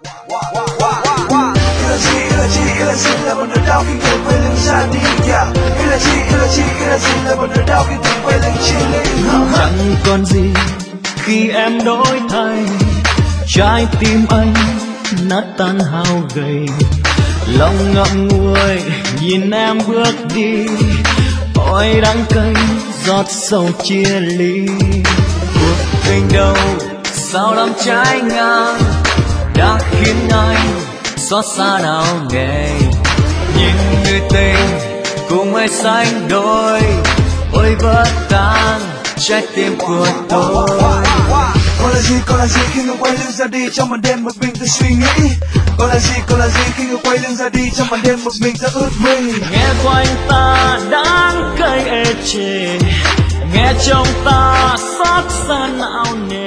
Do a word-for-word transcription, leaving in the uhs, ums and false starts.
Yêu là gì, yêu là gì, yêu là gì là một nỗi đau khi người quay lưng ra đi. Yêu là gì, yêu là gì, yêu là gì là một nỗi đau khi người quay lưng chia ly. Chẳng còn gì khi em đổi thay, trái tim anh nát tan hao gầy, lòng ngậm ngùi nhìn em bước đi, ôi đắng cay giọt sầu chia ly. Cuộc tình đầu sao đắm trái ngang đã khiến anh xót xa đau nề, nhìn người tình cùng ai sánh đôi, ôi vỡ tan trái tim của tôi. Còn là gì, còn là gì khi người quay lưng ra đi trong màn đêm một mình tôi suy nghĩ. Còn là gì, còn là gì khi người quay lưng ra đi trong màn đêm một mình ta ướt mi. Nghe quanh ta đắng cay ê chề, nghe trong ta xót xa não nề.